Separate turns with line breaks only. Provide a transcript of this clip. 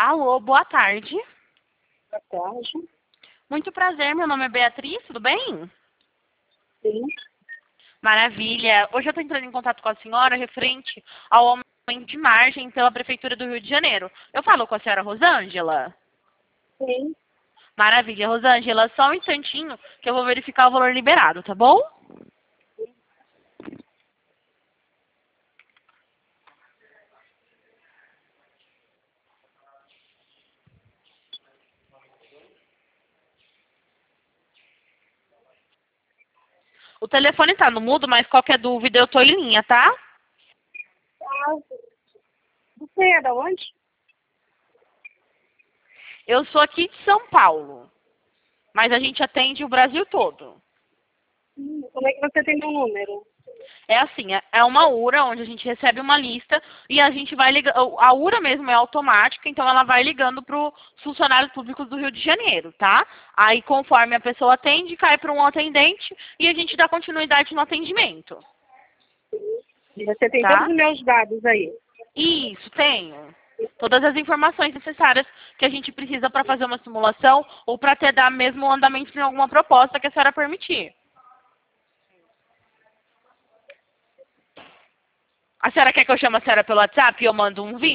Alô, boa tarde.
Boa tarde.
Muito prazer, meu nome é Beatriz, tudo bem?
Sim.
Maravilha. Hoje eu estou entrando em contato com a senhora referente ao aumento de margem pela Prefeitura do Rio de Janeiro. Eu falo com a senhora Rosângela?
Sim.
Maravilha, Rosângela, só um instantinho que eu vou verificar o valor liberado, tá bom? O telefone tá no mudo, mas qualquer dúvida eu tô em linha, tá?
Ah, você é da onde?
Eu sou aqui de São Paulo, mas a gente atende o Brasil todo.
Como é que você tem meu número?
É assim, é uma URA onde a gente recebe uma lista e a gente vai ligando. A URA mesmo é automática, então ela vai ligando para os funcionários públicos do Rio de Janeiro, tá? Aí conforme a pessoa atende, cai para um atendente e a gente dá continuidade no atendimento,
Você tem todos
tá?
os meus dados aí.
Isso, tenho. Todas as informações necessárias que a gente precisa para fazer uma simulação ou para ter dar mesmo andamento em alguma proposta que a senhora permitir. A senhora quer que eu chame a senhora pelo WhatsApp e eu mando um vídeo?